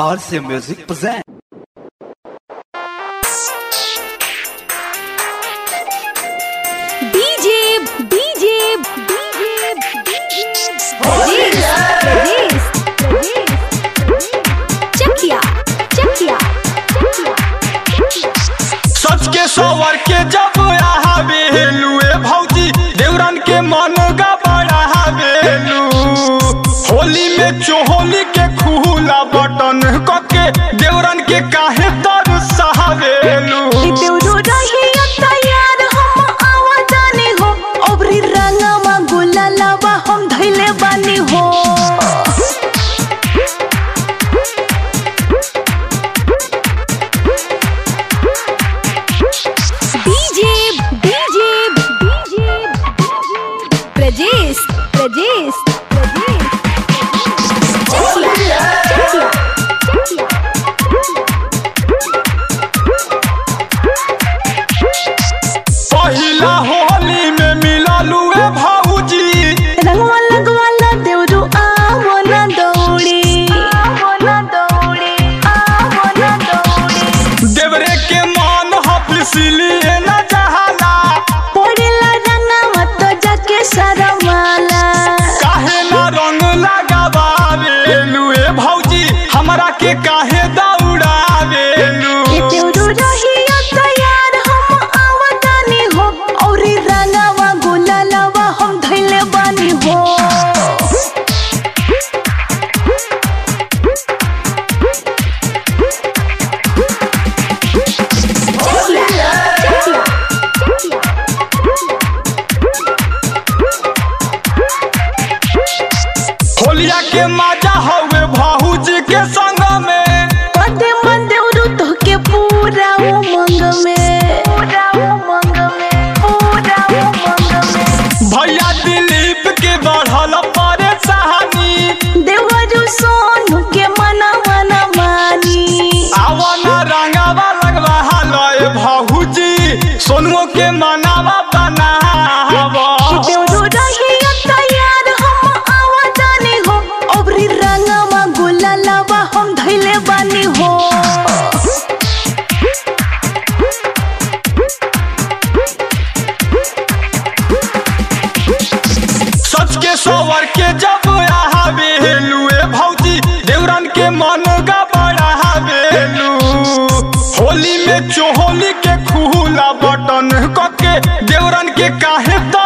RC Music present. सच के सवर के जब आवेलू ए भौजी देवरन के मन का बड़ा आवेलू। होली में चोहोली के खुला बटन कके देवरन के काहे तरसावेलू। हम धैले बानी हो पहिला होली में मिललू ए भौजी रंगवा लगवाला देवरू आवो ना दौड़ी देवरे के मन हफसिलिए न जहाला पड़ेला रंगवा तो जाके शरमाला। काहे ना रंग लगावेलू ए भौजी हमरा के काहे दौड़ावेलू। देवरू रहिया तैयार हम आवतानी हो और रंगवा गुलालवा हम धैले बानी हो। होलिया के मजा हवे भौजी के संग में पदे मन देवरू तो के पूरा उमंग में भैया दिलीप के बढ़ल परेशानी देवरू सोनू के मना मना मानी। आवना रंगावा लगवा हलय भौजी सोनुओ के मनावा बनावा। देवरू रहिया तैयार हम आवतानी हो और रंगवा गुलालवा हम धैले बानी हो। सच के सवर के जब आवेलू ए भौजी देवरन के मन का बड़ा आवेलू। होली में चोहोली के खुला बटन कके देवरन के काहे